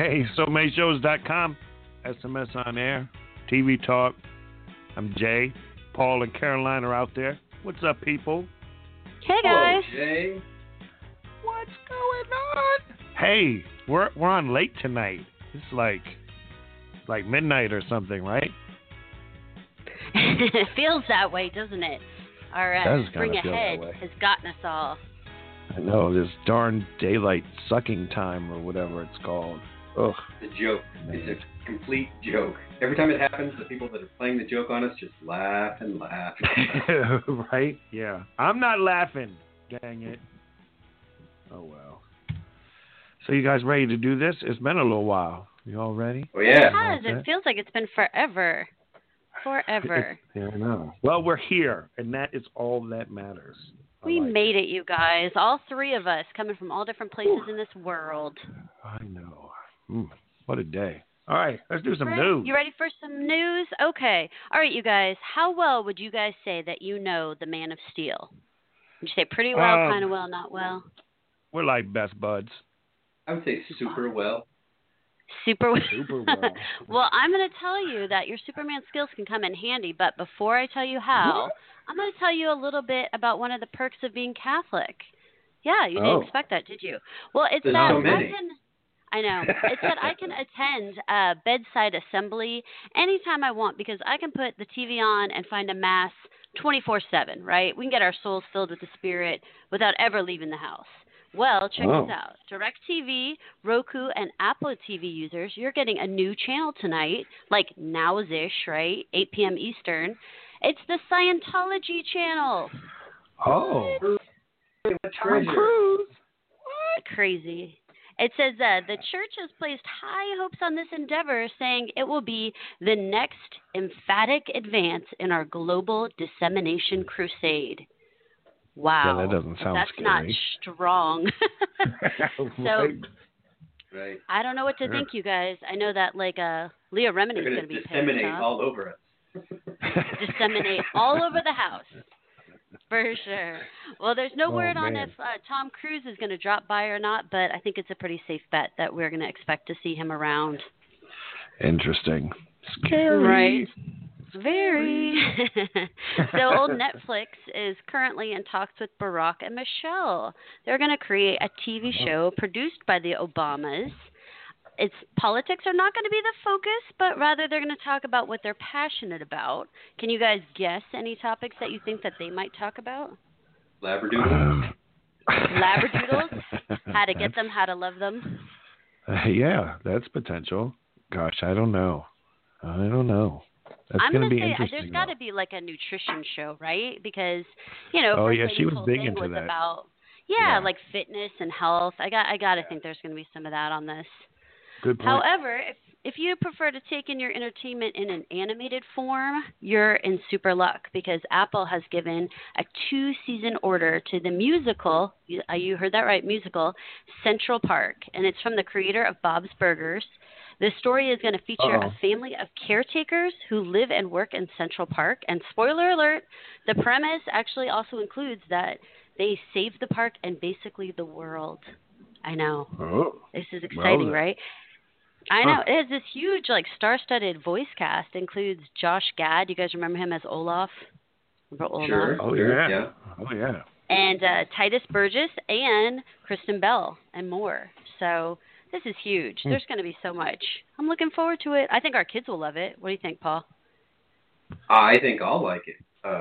Hey, SoManyShows.com, SMS on air, TV talk. I'm Jay. Paul and Caroline are out there. What's up, people? Hey, guys. Hello, Jay. What's going on? Hey, we're on late tonight. It's like midnight or something, right? It feels that way, doesn't it? Our spring ahead has gotten us all. I know, this darn daylight sucking time or whatever it's called. Ugh. The joke. It's a complete joke. Every time it happens, the people that are playing the joke on us just laugh and laugh. Right? Yeah. I'm not laughing. Dang it. Oh, well. So you guys ready to do this? It's been a little while. You all ready? Oh, yeah. It has. It feels like it's been forever. Forever. Yeah, I know. Well, we're here, and that is all that matters. We made it, you guys. All three of us coming from all different places in this world. I know. What a day. All right, let's do some news. You ready for some news? Okay. All right, you guys. How well would you guys say that you know the Man of Steel? Would you say pretty well, kind of well, not well? We're like best buds. I would say super well. Super well. Super well. Well, I'm going to tell you that your Superman skills can come in handy, but before I tell you how, I'm going to tell you a little bit about one of the perks of being Catholic. Yeah, you didn't expect that, did you? Well, it's There's that so many. I know. It's that I can attend a bedside assembly anytime I want because I can put the TV on and find a mass 24/7, right? We can get our souls filled with the Spirit without ever leaving the house. Well, check this out. DirecTV, Roku, and Apple TV users, you're getting a new channel tonight, like now-ish, right? 8 p.m. Eastern. It's the Scientology channel. Oh. Tom Cruise. What? Crazy. It says the church has placed high hopes on this endeavor, saying it will be the next emphatic advance in our global dissemination crusade. Wow. Yeah, that doesn't sound That's scary. not strong. So, right. I don't know what to think, you guys. I know that, Leah Remini's going to be disseminate pissed off. all over us. Disseminate all over the house. For sure. Well, there's no word on if Tom Cruise is going to drop by or not, but I think it's a pretty safe bet that we're going to expect to see him around. Interesting. Scary. Right. Very. So old Netflix is currently in talks with Barack and Michelle. They're going to create a TV show produced by the Obamas. Its politics are not going to be the focus, but rather they're going to talk about what they're passionate about. Can you guys guess any topics that you think that they might talk about? Labradoodles. Labradoodles? How to get them, how to love them? Yeah, that's potential. Gosh, I don't know. That's I'm going to be say interesting. there's got to be like a nutrition show, right? Because, Oh, yeah, she was big into was that. about, like fitness and health. I got to think there's going to be some of that on this. Good point. However, if you prefer to take in your entertainment in an animated form, you're in super luck because Apple has given a 2-season order to the musical, you heard that right, musical, Central Park. And it's from the creator of Bob's Burgers. The story is going to feature a family of caretakers who live and work in Central Park. And spoiler alert, the premise actually also includes that they save the park and basically the world. I know. Oh, this is exciting, right? I know. It has this huge, star-studded voice cast. Includes Josh Gad. You guys remember him as Olaf? Remember Olaf? Sure. Oh, yeah. Oh, yeah. And Titus Burgess and Kristen Bell and more. So this is huge. There's going to be so much. I'm looking forward to it. I think our kids will love it. What do you think, Paul? I think I'll like it.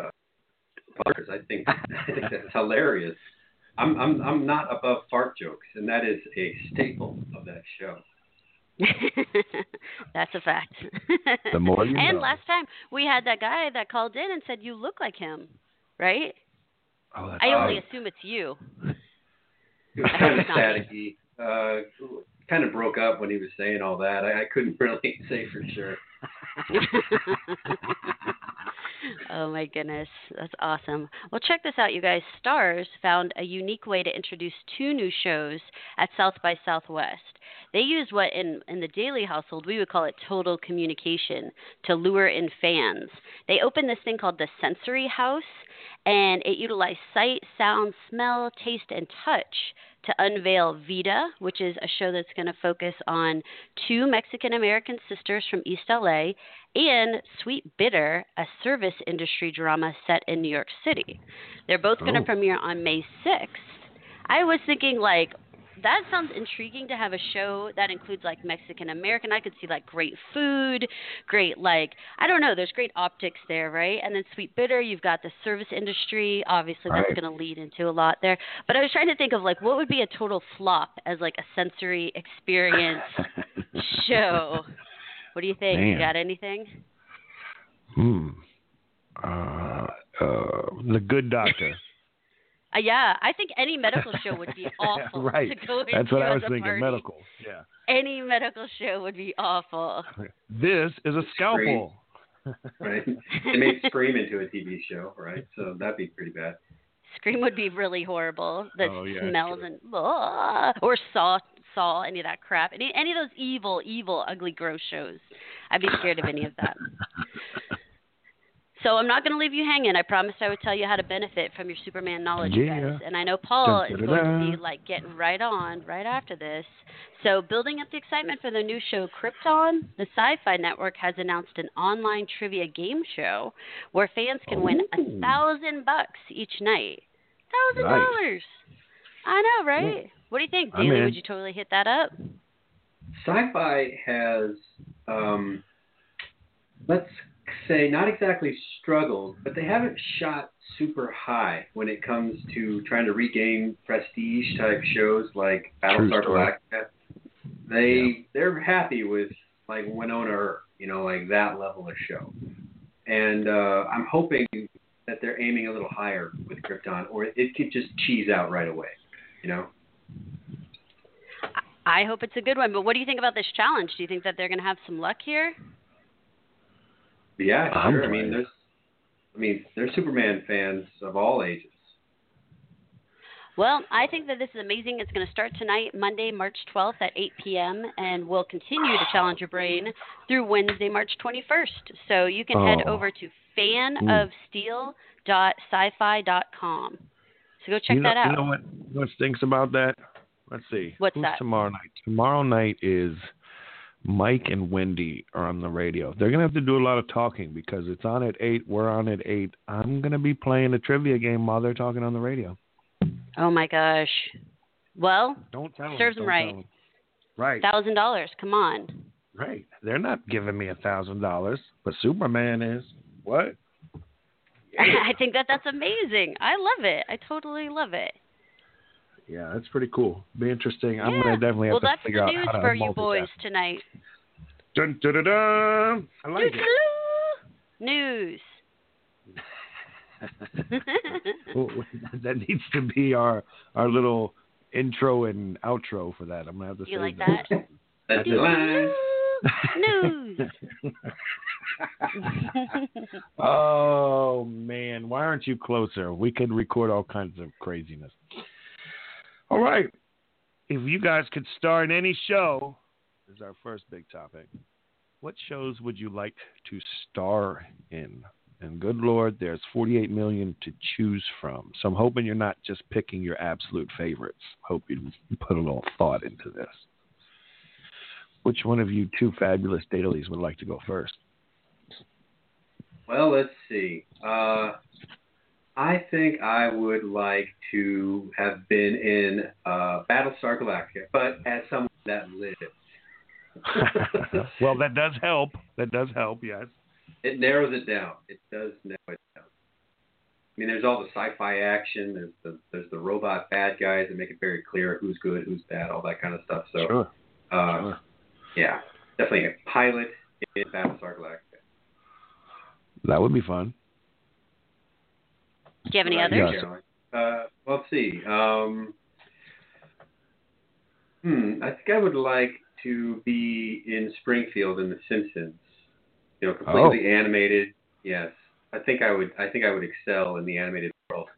I think that's hilarious. I'm not above fart jokes, and that is a staple of that show. That's a fact. The more you and know. last time we had that guy that called in and said you look like him, right? Oh, that's I only assume it's you. He was kind of staticky. Kind of broke up when he was saying all that. I couldn't really say for sure. Oh, my goodness. That's awesome. Well, check this out, you guys. Starz found a unique way to introduce 2 new shows at South by Southwest. They used what in the Daily household we would call it total communication to lure in fans. They opened this thing called the Sensory House, and it utilized sight, sound, smell, taste, and touch to unveil Vida, which is a show that's going to focus on two Mexican-American sisters from East LA, and Sweet Bitter, a service industry drama set in New York City. They're both going to premiere on May 6th. I was thinking, like, that sounds intriguing to have a show that includes, like, Mexican-American. I could see, like, great food, great, like, I don't know, there's great optics there, right? And then Sweet Bitter, you've got the service industry. Obviously, that's going to lead into a lot there. But I was trying to think of, like, what would be a total flop as, like, a sensory experience show? What do you think? Man. You got anything? The Good Doctor. Yeah, I think any medical show would be awful. Right. To go into That's what I was as a thinking, party. medical. Yeah. Any medical show would be awful. This is a scalpel. Right. They made Scream into a TV show, right? So that'd be pretty bad. Scream would be really horrible. The smells true. and or Saw, any of that crap. Any of those evil, ugly, gross shows. I'd be scared of any of that. So I'm not going to leave you hanging. I promised I would tell you how to benefit from your Superman knowledge, guys. And I know Paul is going to be like getting right on right after this. So building up the excitement for the new show Krypton, the Sci-Fi Network has announced an online trivia game show where fans can win $1,000 each night. $1,000. Nice. I know, right? What do you think, Daly? Would you totally hit that up? Sci-Fi has, let's say, not exactly struggled, but they haven't shot super high when it comes to trying to regain prestige type shows like Battlestar Galactica. They're happy with like Winona Earp, like that level of show. And I'm hoping that they're aiming a little higher with Krypton, or it could just cheese out right away, I hope it's a good one. But what do you think about this challenge? Do you think that they're going to have some luck here? Yeah, sure. There's Superman fans of all ages. Well, I think that this is amazing. It's going to start tonight, Monday, March 12th at 8 p.m., and will continue to challenge your brain through Wednesday, March 21st. So you can head over to fanofsteel.sci-fi.com. So go check that out. You know what stinks about that? Let's see. What's that? Tomorrow night? Tomorrow night is Mike and Wendy are on the radio. They're going to have to do a lot of talking because it's on at 8. We're on at 8. I'm going to be playing a trivia game while they're talking on the radio. Oh, my gosh. Well, don't tell them. Serves them right. Right. $1,000. Come on. Right. They're not giving me $1,000, but Superman is. What? I think that's amazing. I love it. I totally love it. Yeah, that's pretty cool. Be interesting. Yeah. I'm going to definitely have to figure out how to Well, that's the news for you boys tonight. Dun, dun, dun, dun. I like it. News. That needs to be our little intro and outro for that. I'm going to have to You say like that. That's the line. News. Oh, man. Why aren't you closer? We could record all kinds of craziness. All right. If you guys could star in any show, this is our first big topic. What shows would you like to star in? And good Lord, there's 48 million to choose from. So I'm hoping you're not just picking your absolute favorites. Hope you put a little thought into this. Which one of you two fabulous dailies would like to go first? Well, let's see. I think I would like to have been in Battlestar Galactica, but as someone that lived. Well, that does help. That does help, yes. It narrows it down. It does narrow it down. I mean, there's all the sci-fi action. There's the robot bad guys that make it very clear who's good, who's bad, all that kind of stuff. So, sure. Yeah, definitely a pilot in Battlestar Galactica. That would be fun. Do you have any others? Let's see. I think I would like to be in Springfield in The Simpsons. Completely animated. Yes, I think I would excel in the animated world.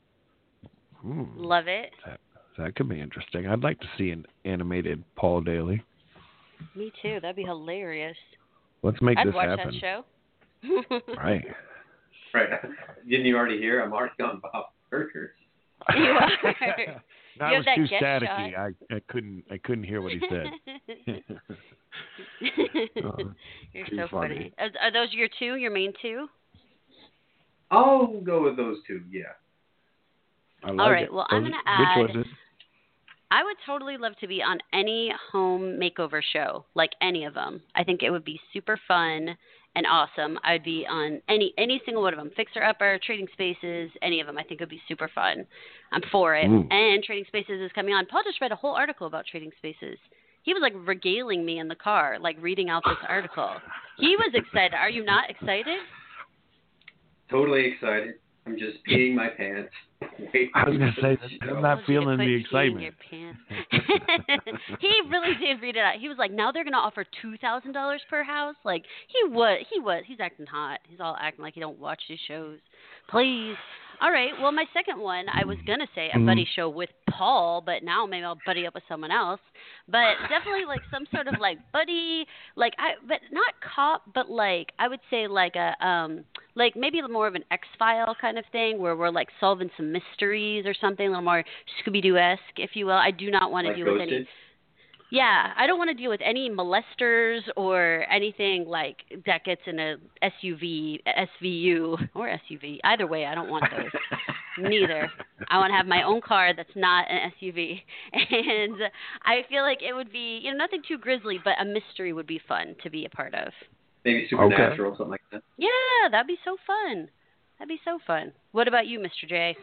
Love it. That could be interesting. I'd like to see an animated Paul Daly. Me too. That'd be hilarious. Let's make this happen. I'd watch that show. Right. Right. Didn't you already hear? I'm already on Bob Burgers. You are. No, You it have was that too guest staticky. shot. I couldn't hear what he said. Oh, You're too so funny. funny. Are those your main two? I'll go with those two. Yeah. I like All right. it. Well, I'm Those going are to good add. choices. I would totally love to be on any home makeover show, like any of them. I think it would be super fun and awesome. I'd be on any single one of them. Fixer Upper, Trading Spaces, any of them. I think it would be super fun. I'm for it. Ooh. And Trading Spaces is coming on. Paul just read a whole article about Trading Spaces. He was like regaling me in the car, like reading out this article. He was excited. Are you not excited? Totally excited. I'm just peeing my pants. I was going to say, I'm not feeling the excitement. Your pants. He really did read it out. He was like, now they're going to offer $2,000 per house. Like, he's acting hot. He's all acting like he don't watch these shows. Please. All right. Well, my second one, I was going to say a buddy show with Paul, but now maybe I'll buddy up with someone else. But definitely like some sort of like buddy, but not cop, but like I would say like like maybe more of an X-File kind of thing where we're like solving some mysteries or something, a little more Scooby-Doo-esque, if you will. I do not want to like deal with Ghosted? any. Yeah, I don't want to deal with any molesters or anything like that gets in a SUV, SVU, or SUV. Either way, I don't want those. Neither. I want to have my own car that's not an SUV. And I feel like it would be, nothing too grisly, but a mystery would be fun to be a part of. Maybe Supernatural, something like that. Yeah, that'd be so fun. That'd be so fun. What about you, Mr. J?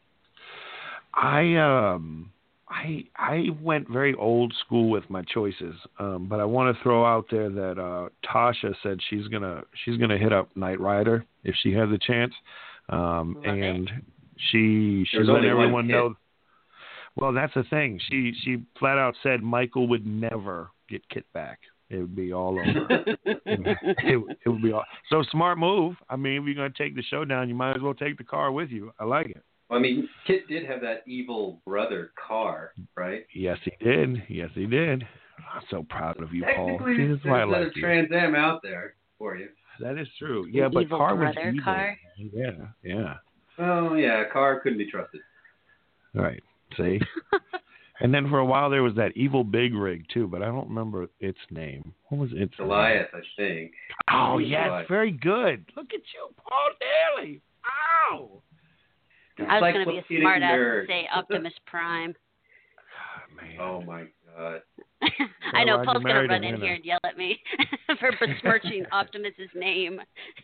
I went very old school with my choices, but I want to throw out there that Tasha said she's gonna hit up Knight Rider if she has a chance, and she's letting everyone know. Well, that's the thing. She flat out said Michael would never get Kit back. It would be all over. it would be all. So smart move. I mean, if you're gonna take the show down, you might as well take the car with you. I like it. Well, I mean, Kit did have that evil brother car, right? Yes, he did. I'm so proud of you, Paul. Technically, That's why I like there's a Trans Am out there for you. That is true. Yeah, but evil car was brother evil. car? Yeah. Oh, yeah, a car couldn't be trusted. Right. See? And then for a while there was that evil big rig too, but I don't remember its name. What was its Goliath, I think. Oh, yes, Goliath. very good. Look at you, Paul Daly. Ow! I was going to be a smart ass nerd. and say Optimus Prime. Man. Oh, my God. I know, Well, Paul's going to run in him, here and yell at me for besmirching Optimus's name.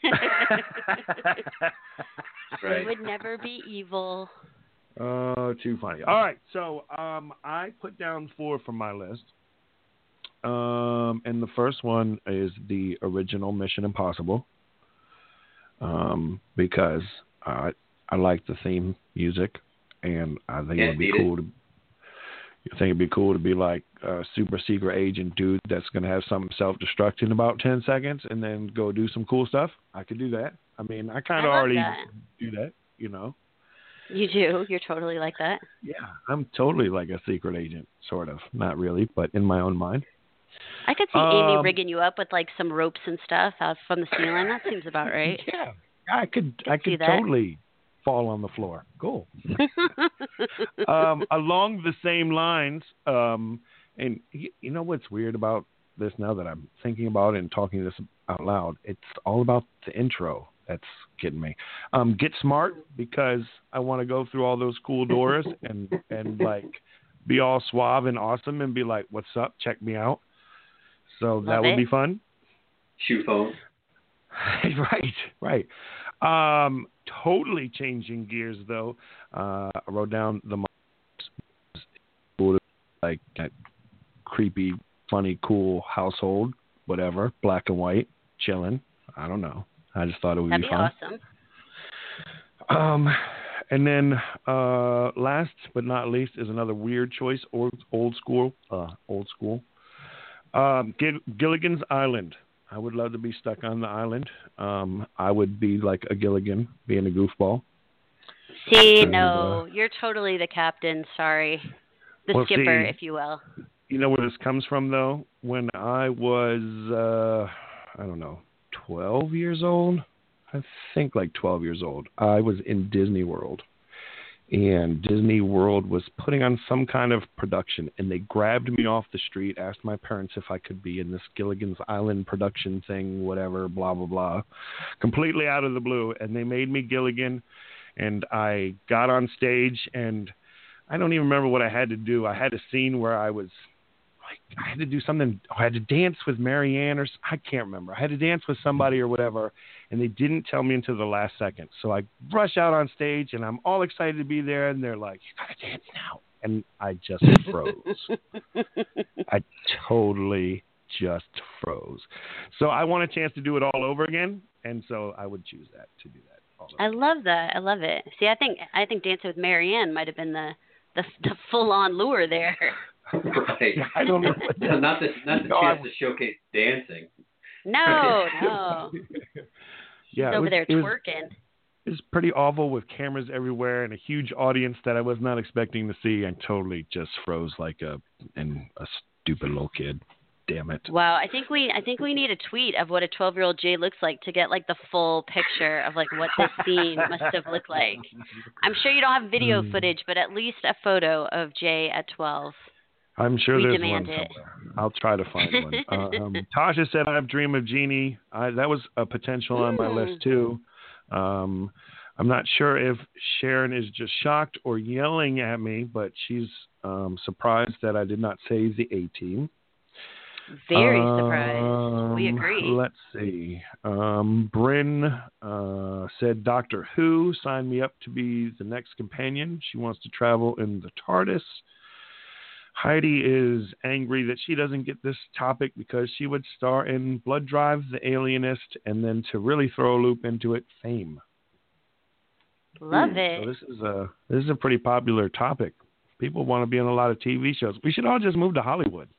Right. He would never be evil. Oh, too funny. All right, so I put down 4 from my list. And the first one is the original Mission Impossible. Because I like the theme music, and I think it'd be cool to. You think it'd be cool to be like a super secret agent dude that's gonna have something self-destruct in about 10 seconds, and then go do some cool stuff? I could do that. I mean, I kind of already do that, You do. You're totally like that. Yeah, I'm totally like a secret agent, sort of. Not really, but in my own mind. I could see Amy rigging you up with like some ropes and stuff out from the ceiling. That seems about right. Yeah, I could totally fall on the floor. Cool. Along the same lines, and you know what's weird about this now that I'm thinking about it and talking this out loud? It's all about the intro. That's getting me. Get Smart, because I want to go through all those cool doors and like be all suave and awesome and be like, "What's up? Check me out." So that would be fun. Shoe phone. Right. Totally changing gears though. I wrote down the like that creepy, funny, cool household, whatever, black and white, chilling. I don't know. I just thought it would be fun. That'd be awesome. And then last but not least is another weird choice, old school. Gilligan's Island. I would love to be stuck on the island. I would be like a Gilligan, being a goofball. See, no, you're totally the captain. Sorry. The skipper, if you will. You know where this comes from, though? When I was, 12 years old. I think like 12 years old. I was in Disney World. and Disney World was putting on some kind of production, and they grabbed me off the street, asked my parents if I could be in this Gilligan's Island production thing, whatever, blah, blah, blah, completely out of the blue, and they made me Gilligan, and I got on stage, and I don't even remember what I had to do. I had a scene where I was like, I had to do something. I had to dance with Marianne, or I can't remember. I had to dance with somebody or whatever, and they didn't tell me until the last second. So I rush out on stage, and I'm all excited to be there, and they're like, "You gotta dance now," and I just froze. I totally just froze. So I want a chance to do it all over again, and so I would choose that to do that. I love that. I love it. See, I think Dancing with Marianne might have been the full on lure there. Right. I don't know. Not the chance to showcase dancing. No. Yeah, over there twerking. It was pretty awful with cameras everywhere and a huge audience that I was not expecting to see, and totally just froze like a stupid little kid. Damn it. Wow, I think we need a tweet of what a 12-year-old Jay looks like to get like the full picture of like what this scene must have looked like. I'm sure you don't have video footage, but at least a photo of Jay at 12. I'm sure there's one it. somewhere. I'll try to find one. Tasha said, "I dream of Jeannie." That was a potential on my list too. I'm not sure if Sharon is just shocked or yelling at me, but she's surprised that I did not save the A-Team. Very surprised. We agree. Let's see. Bryn said, "Doctor Who signed me up to be the next companion. She wants to travel in the TARDIS." Heidi is angry that she doesn't get this topic because she would star in Blood Drive, The Alienist, and then to really throw a loop into it, Fame. Love it. So this is a pretty popular topic. People want to be on a lot of TV shows. We should all just move to Hollywood.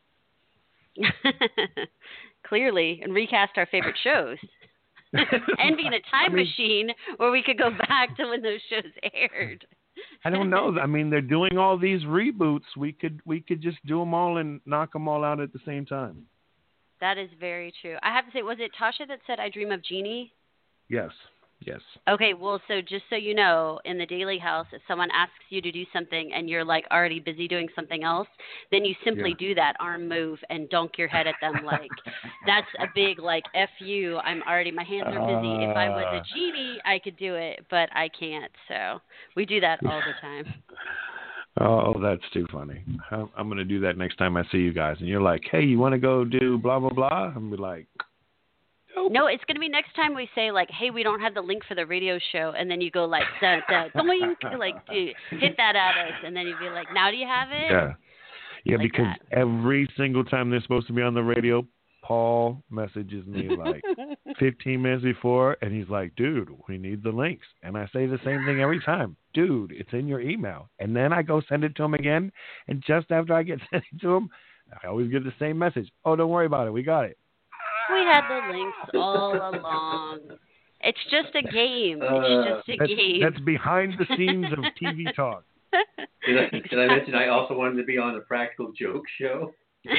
Clearly, and recast our favorite shows. And be in a time machine where we could go back to when those shows aired. I don't know. I mean, they're doing all these reboots. We could just do them all and knock them all out at the same time. That is very true. I have to say, was it Tasha that said, "I dream of Jeannie"? Yes. Okay, well, so just so you know, in the Daily House, if someone asks you to do something and you're like already busy doing something else, then you simply do that arm move and dunk your head at them like, that's a big like, F you, my hands are busy. If I was a genie, I could do it, but I can't. So we do that all the time. Oh, that's too funny. I'm going to do that next time I see you guys. And you're like, "Hey, you want to go do blah, blah, blah?" I'm be like, nope. No, it's going to be next time we say, like, "Hey, we don't have the link for the radio show." And then you go like, doink, like, hit that at us. And then you'd be like, "Now do you have it?" Yeah, like because that. every single time they're supposed to be on the radio, Paul messages me like 15 minutes before, and he's like, "Dude, we need the links." And I say the same thing every time. "Dude, it's in your email." And then I go send it to him again, and just after I get sent it to him, I always get the same message. "Oh, don't worry about it. We got it." We had the links all along. It's just a game. It's just a game. That's behind the scenes of TV talk. Did I mention I also wanted to be on a Practical Joke show?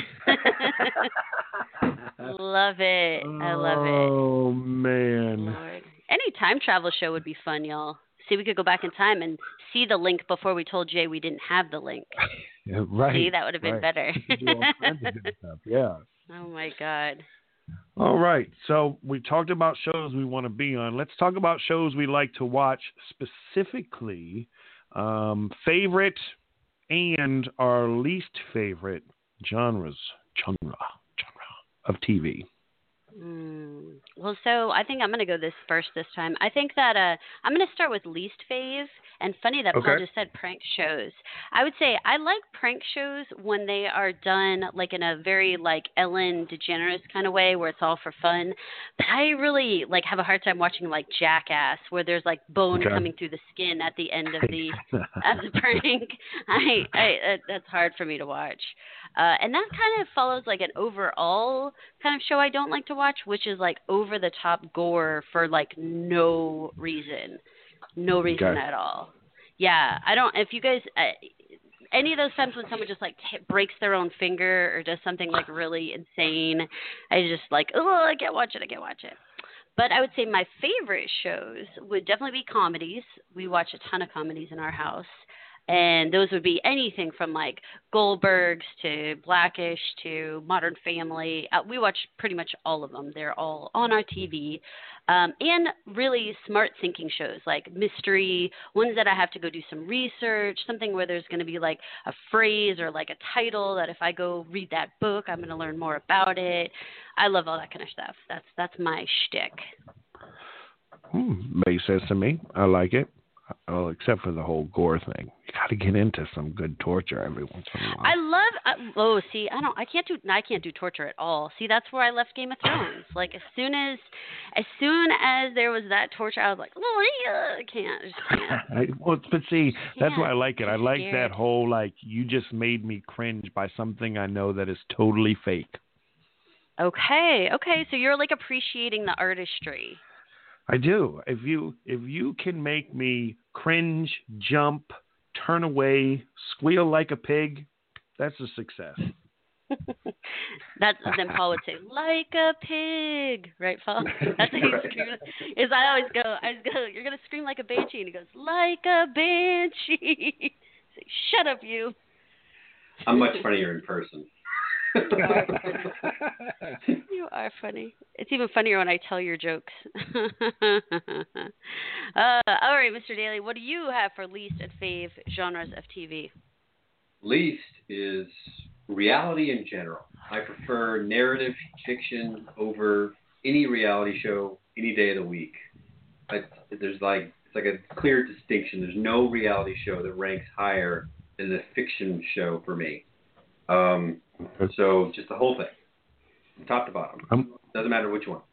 Love it. I love it. Oh, man. Lord. Any time travel show would be fun, y'all. See, we could go back in time and see the link before we told Jay we didn't have the link. Yeah, right. See, that would have been better. Do all kinds of good stuff. Yeah. Oh, my God. All right. So we talked about shows we want to be on. Let's talk about shows we like to watch, specifically favorite and our least favorite genre of TV. Well, so I think I'm going to go first this time. I think that I'm going to start with least fave. And funny that Paul just said prank shows. I would say I like prank shows when they are done like in a very like Ellen DeGeneres kind of way where it's all for fun. But I really like have a hard time watching like Jackass where there's like bone coming through the skin at the end of the prank. That's hard for me to watch. And that kind of follows like an overall kind of show I don't like to watch, which is like over the top gore for like no reason at all. Yeah, I don't. If you guys, any of those times when someone just like breaks their own finger or does something like really insane, I just like, oh, I can't watch it. But I would say my favorite shows would definitely be comedies. We watch a ton of comedies in our house. And those would be anything from like Goldberg's to Blackish to Modern Family. We watch pretty much all of them. They're all on our TV. And really smart thinking shows like mystery, ones that I have to go do some research, something where there's going to be like a phrase or like a title that if I go read that book, I'm going to learn more about it. I love all that kind of stuff. That's my shtick. Makes sense to me. I like it. Oh, except for the whole gore thing. You got to get into some good torture every once in a while. I can't do torture at all. See, that's where I left Game of Thrones. Like as soon as there was that torture, I was like, oh, I can't. I just can't. But see, that's why I like it. I like scared. that whole like you just made me cringe by something I know that is totally fake. Okay. So you're like appreciating the artistry. I do. If you can make me cringe, jump, turn away, squeal like a pig, that's a success. Then Paul would say, like a pig, right, Paul? That's what he screams. I always go, you're gonna scream like a banshee, and he goes, like a banshee. Say, shut up, you. I'm much funnier in person. You are funny. It's even funnier when I tell your jokes. All right, Mr. Daly, what do you have for least and fave genres of TV? Least is reality in general. I prefer narrative fiction over any reality show any day of the week. It's like a clear distinction. There's no reality show that ranks higher than a fiction show for me. So just the whole thing, from top to bottom. Doesn't matter which one.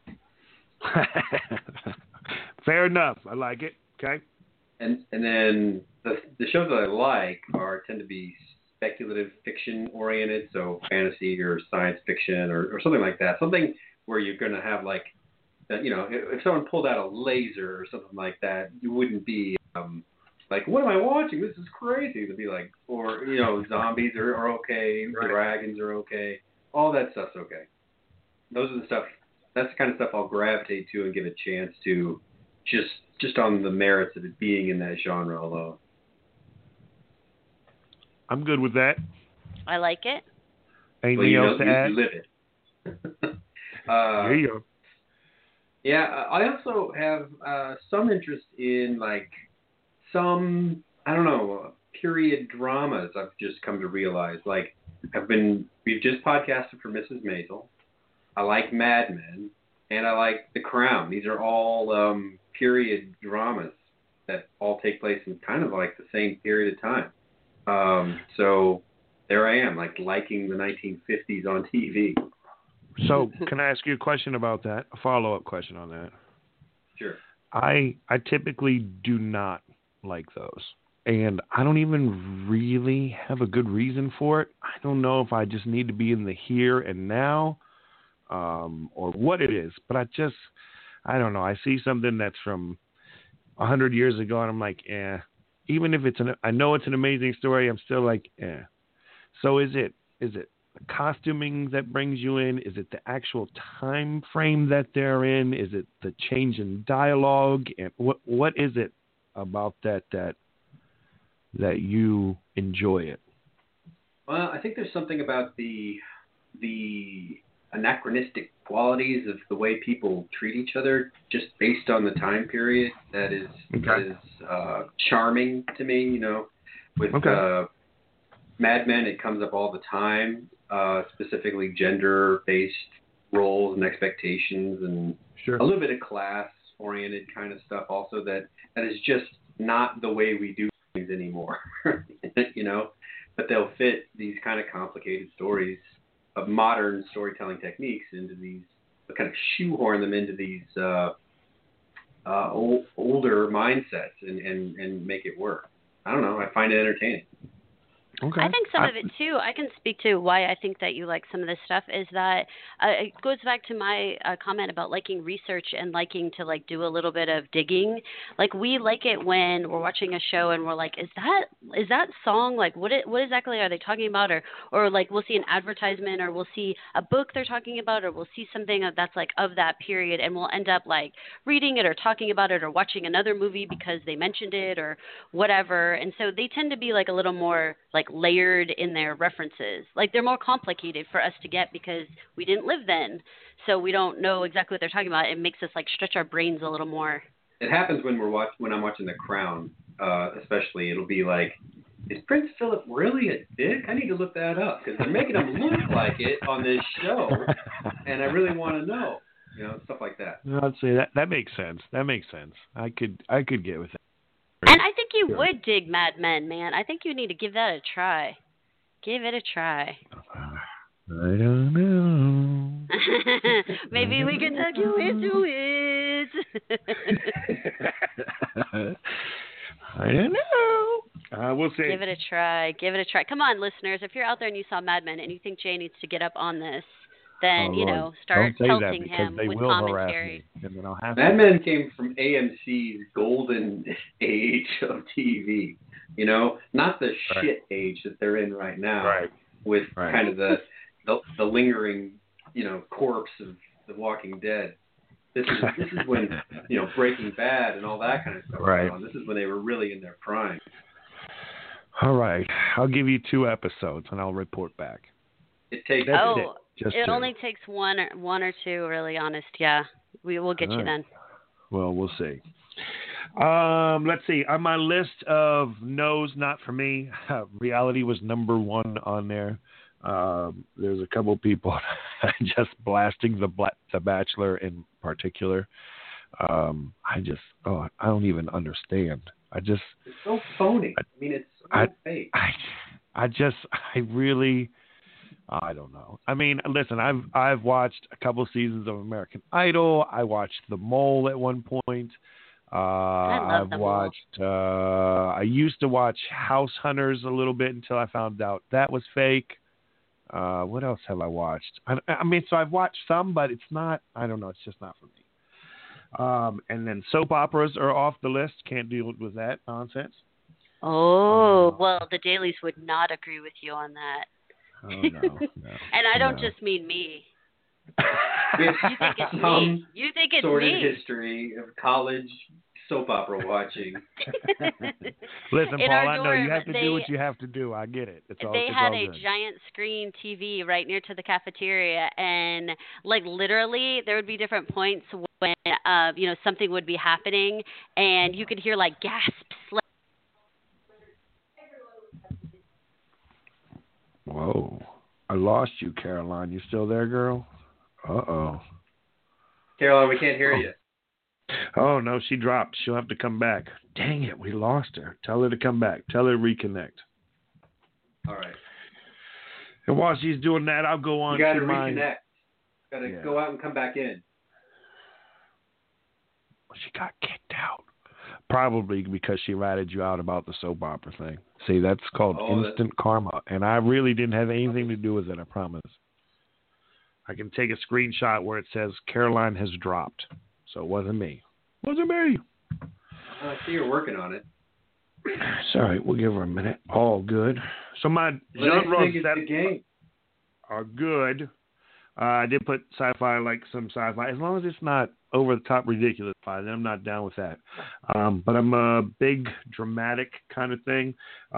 Fair enough. I like it. Okay. And then the shows that I like tend to be speculative fiction oriented, so fantasy or science fiction or something like that. Something where you're going to have like, if someone pulled out a laser or something like that, you wouldn't be like, what am I watching? This is crazy. To be like, or zombies are okay, right. Dragons are okay, all that stuff's okay. Those are the stuff. That's the kind of stuff I'll gravitate to and give a chance to, just on the merits of it being in that genre alone. I'm good with that. I like it. Anything else to add? You live it. There you go. Yeah, I also have some interest in like some, period dramas. I've just come to realize. Like we've just podcasted for Mrs. Maisel. I like Mad Men, and I like The Crown. These are all period dramas that all take place in kind of like the same period of time. So there I am, like liking the 1950s on TV. So can I ask you a question about that? A follow-up question on that? Sure. I typically do not like those. And I don't even really have a good reason for it. I don't know if I just need to be in the here and now or what it is. But I don't know. I see something that's from 100 years ago and I'm like, even if I know it's an amazing story, I'm still like, So is it the costuming that brings you in? Is it the actual time frame that they're in? Is it the change in dialogue? And what is it about that you enjoy it? Well, I think there's something about the anachronistic qualities of the way people treat each other, just based on the time period, that is charming to me. With Mad Men, it comes up all the time, specifically gender-based roles and expectations, and a little bit of class-oriented kind of stuff. Also, that is just not the way we do things anymore. But they'll fit these kind of complicated stories of modern storytelling techniques into these, kind of shoehorn them into these older mindsets and make it work. I don't know. I find it entertaining. Okay. I think some of it too. I can speak to why I think that you like some of this stuff. Is that it goes back to my comment about liking research and liking to like do a little bit of digging. Like we like it when we're watching a show and we're like, is that song like what exactly are they talking about? Or like we'll see an advertisement or we'll see a book they're talking about or we'll see something that's like of that period and we'll end up like reading it or talking about it or watching another movie because they mentioned it or whatever. And so they tend to be like a little more like layered in their references. Like they're more complicated for us to get because we didn't live then. So we don't know exactly what they're talking about. It makes us like stretch our brains a little more. It happens when I'm watching The Crown, especially. It'll be like, is Prince Philip really a dick? I need to look that up because they're making him look like it on this show, and I really want to know. Stuff like that. I'd say that makes sense. That makes sense. I could get with that. And I think you would dig Mad Men, man. I think you need to give that a try. Give it a try. I don't know. Maybe we can talk you into it. I don't know. We'll see. Give it a try. Give it a try. Come on, listeners. If you're out there and you saw Mad Men and you think Jay needs to get up on this, then, start pelting him with commentary. Mad Men came from AMC's golden age of TV. Not the shit age that they're in right now with kind of the lingering, corpse of The Walking Dead. This is when, Breaking Bad and all that kind of stuff was on. This is when they were really in their prime. All right. I'll give you 2 episodes and I'll report back. It takes it only takes one or two, really honest. Yeah. We will get you then. Well, we'll see. Let's see. On my list of no's, not for me, reality was number 1 on there. There's a couple people just blasting The Bachelor in particular. I don't even understand. It's so phony. It's so fake. I don't know. I mean, listen, I've watched a couple seasons of American Idol. I watched The Mole at one point. I've watched. I used to watch House Hunters a little bit until I found out that was fake. What else have I watched? So I've watched some, but it's not. I don't know. It's just not for me. And then soap operas are off the list. Can't deal with that nonsense. Oh, well, the dailies would not agree with you on that. Oh, no. And I don't just mean me. You think it's me. You think it's sordid me. History of college soap opera watching. Listen, Paul, I know you have to do what you have to do. I get it. They had a giant screen TV right near to the cafeteria, and like literally there would be different points when something would be happening, and you could hear like gasps. Whoa. I lost you, Caroline. You still there, girl? Uh-oh. Caroline, we can't hear you. Oh, no, she dropped. She'll have to come back. Dang it, we lost her. Tell her to come back. Tell her to reconnect. All right. And while she's doing that, I'll go on to my... You got to go out and come back in. She got kicked out. Probably because she ratted you out about the soap opera thing. See, that's called instant karma. And I really didn't have anything to do with it, I promise. I can take a screenshot where it says Caroline has dropped. So it wasn't me. Wasn't me. I see you're working on it. Sorry, we'll give her a minute. All good. So my genres that are good. I did put sci-fi, like some sci-fi. As long as it's not over-the-top ridiculous, then I'm not down with that. But I'm a big dramatic kind of thing.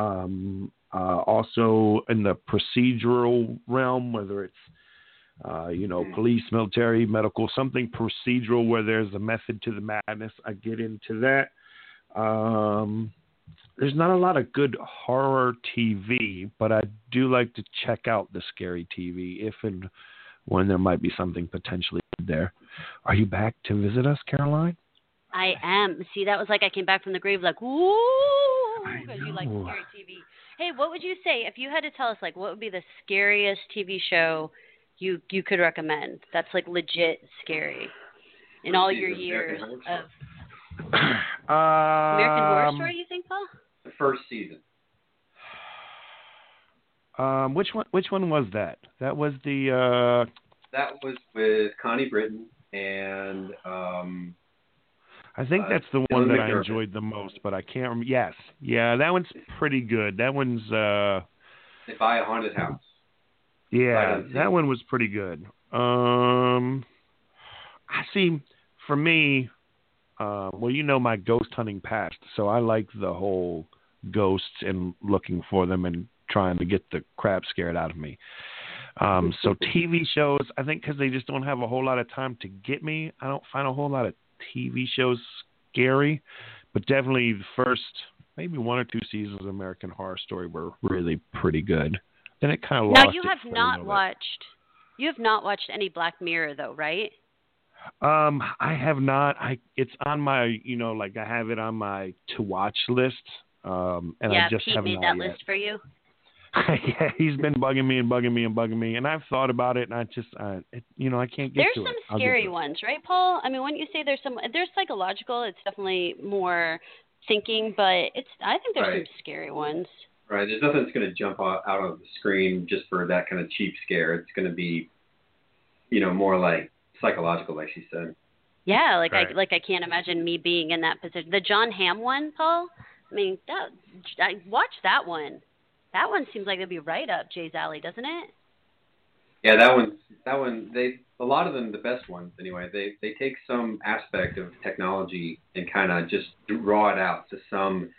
Also in the procedural realm, whether it's police, military, medical, something procedural where there's a method to the madness. I get into that. There's not a lot of good horror TV, but I do like to check out the scary TV if and when there might be something potentially there. Are you back to visit us, Caroline? I am. See, that was like I came back from the grave like, woo, because you like scary TV. Hey, what would you say if you had to tell us, like, what would be the scariest TV show you could recommend that's like legit scary in all your years of American Horror Story, you think, Paul? The first season. Which one was that? That was the. That was with Connie Britton and. I think that's the one Dylan that I McDermott. enjoyed the most, but I can't remember. Yes, yeah, that one's pretty good. That one's. They buy a haunted house. Yeah, that one was pretty good. I see. For me, well, you know my ghost hunting past, so I like the whole ghosts and looking for them and trying to get the crap scared out of me. So TV shows, I think because they just don't have a whole lot of time to get me, I don't find a whole lot of TV shows scary. But definitely the first maybe 1 or 2 seasons of American Horror Story were really pretty good. Then it kind of lost. Now you have not watched. You have not watched any Black Mirror though, right? I have not. It's on my, like I have it on my to watch list. And yeah, I just Pete haven't made that yet. list for you. Yeah, he's been bugging me, and I've thought about it, and I just, I can't get There's to it. There's some scary ones, right, Paul? I mean, when you say there's psychological, it's definitely more thinking, but I think there's some scary ones. Right. There's nothing that's going to jump out on the screen just for that kind of cheap scare. It's going to be, more like psychological, like she said. Yeah, like I can't imagine me being in that position. The John Hamm one, Paul. I mean, I watched that one. That one seems like it'd be right up Jay's alley, doesn't it? Yeah, that one. A lot of them, the best ones anyway. They take some aspect of technology and kind of just draw it out to some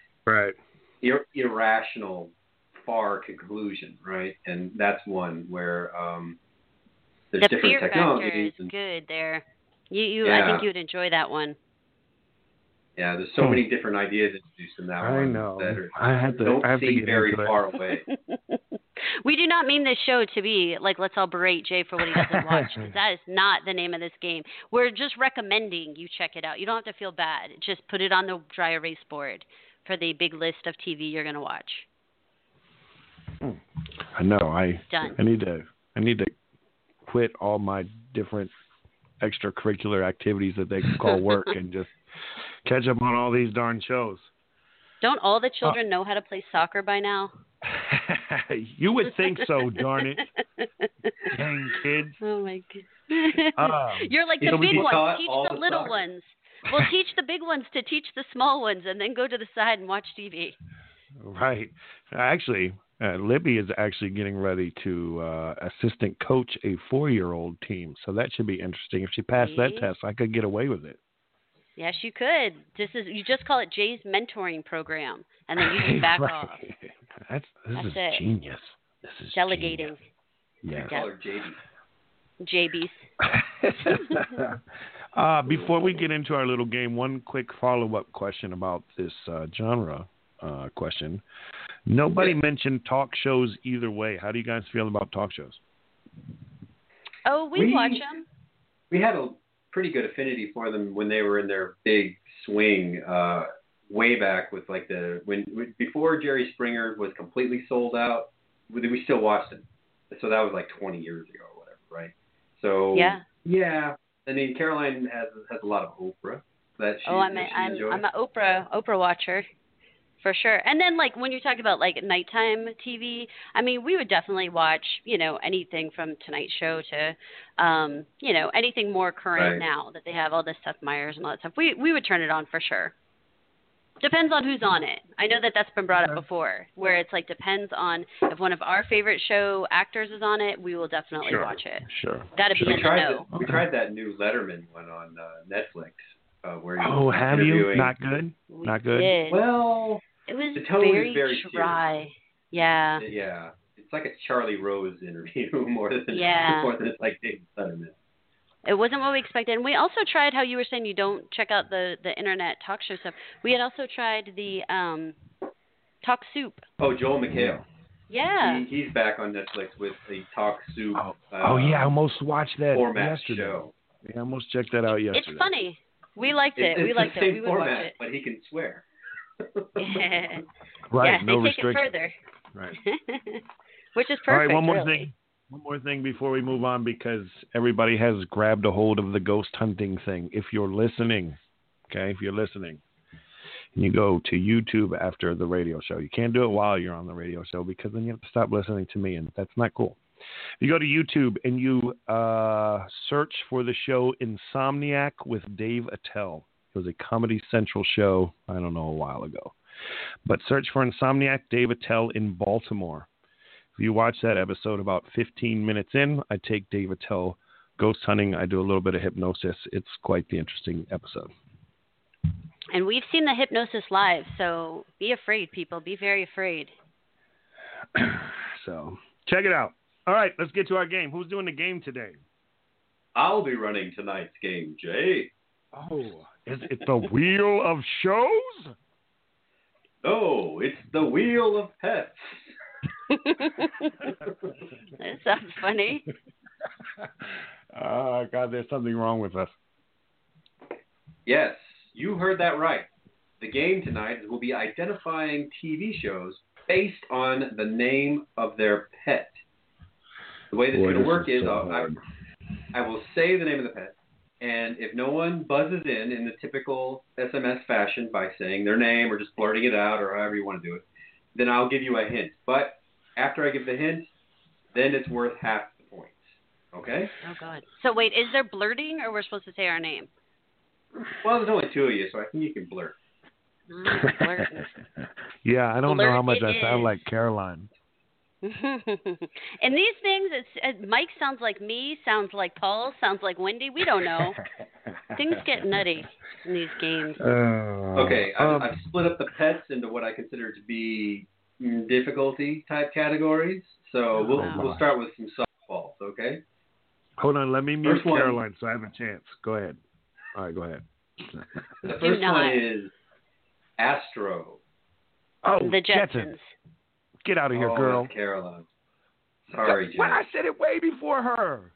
irrational, far conclusion, right? And that's one where there's the different fear technologies. Factor is good there. I think you'd enjoy that one. Yeah, there's so many different ideas introduced in that one. I know. That don't seem very far away. We do not mean this show to be like, let's all berate Jay for what he doesn't watch. That is not the name of this game. We're just recommending you check it out. You don't have to feel bad. Just put it on the dry erase board for the big list of TV you're going to watch. I know. I need to quit all my different extracurricular activities that they call work and just catch up on all these darn shows. Don't all the children know how to play soccer by now? You would think so, darn it. Dang kids. Oh, my God. You're like the big ones. Teach the little ones. We'll teach the big ones to teach the small ones and then go to the side and watch TV. Right. Actually, Libby is actually getting ready to assistant coach a 4-year-old team. So that should be interesting. If she passed that test, I could get away with it. Yes, you could. You just call it Jay's mentoring program, and then you can back off. This is it. Genius. This is delegating. Genius. Yeah. Call her JB. JBs. Before we get into our little game, one quick follow-up question about this genre question. Nobody mentioned talk shows either way. How do you guys feel about talk shows? Oh, we watch them. We had a pretty good affinity for them when they were in their big swing way back with like before Jerry Springer was completely sold out. We still watched it, so that was like 20 years ago or whatever, right? So yeah. I mean, Caroline has a lot of Oprah that she I'm enjoys. an Oprah watcher. For sure. And then, like, when you talk about, like, nighttime TV, I mean, we would definitely watch, anything from Tonight Show to, anything more current now that they have all this Seth Meyers and all that stuff. We would turn it on for sure. Depends on who's on it. I know that's been brought up before, where it's, like, depends on if one of our favorite show actors is on it, we will definitely watch it. Sure. Got to be in the know. We tried that new Letterman one on Netflix. Where have you? Not good? Not good? Did. Well... It was the tone is very dry. Serious. Yeah. Yeah. It's like a Charlie Rose interview more than it's like David Letterman. It wasn't what we expected. And we also tried how you were saying you don't check out the internet talk show stuff. We had also tried the Talk Soup. Oh, Joel McHale. Yeah. He's back on Netflix with the Talk Soup. Yeah, I almost watched that format yesterday. Show. Yeah, I almost checked that out yesterday. It's funny. We liked it. We liked the same it. We would format, watch it. but he can swear. Right, yeah, no they take restriction. it further. Right. Which is perfect. All right, one more really. thing. One more thing before we move on, because everybody has grabbed a hold of the ghost hunting thing. If you're listening, and you go to YouTube after the radio show. You can't do it while you're on the radio show because then you have to stop listening to me, and that's not cool. You go to YouTube and you search for the show Insomniac with Dave Attell. It was a Comedy Central show, I don't know, a while ago. But search for Insomniac, Dave Attell in Baltimore. If you watch that episode about 15 minutes in, I take Dave Attell ghost hunting. I do a little bit of hypnosis. It's quite the interesting episode. And we've seen the hypnosis live, so be afraid, people. Be very afraid. So check it out. All right, let's get to our game. Who's doing the game today? I'll be running tonight's game, Jay. Oh, is it the Wheel of Shows? No, it's the Wheel of Pets. That sounds funny. Oh, God, there's something wrong with us. Yes, you heard that right. The game tonight will be identifying TV shows based on the name of their pet. The way this is going to work is I will say the name of the pet, and if no one buzzes in the typical SMS fashion by saying their name or just blurting it out or however you want to do it, then I'll give you a hint. But after I give the hint, then it's worth half the points. Okay? Oh, God. So, wait, is there blurting or we're supposed to say our name? Well, there's only two of you, so I think you can blurt. Blurting. Yeah, I don't know how much I sound like Caroline. And these things, Mike sounds like me, sounds like Paul, sounds like Wendy. We don't know. Things get nutty in these games. Okay, I've split up the pets into what I consider to be difficulty type categories. So we'll start with some softballs, okay? Hold on, let me mute Caroline so I have a chance. Go ahead. All right, go ahead. The first one is Astro. Oh, the Jetsons. Get out of here, girl. That's Caroline. Sorry, Jay. Well, I said it way before her.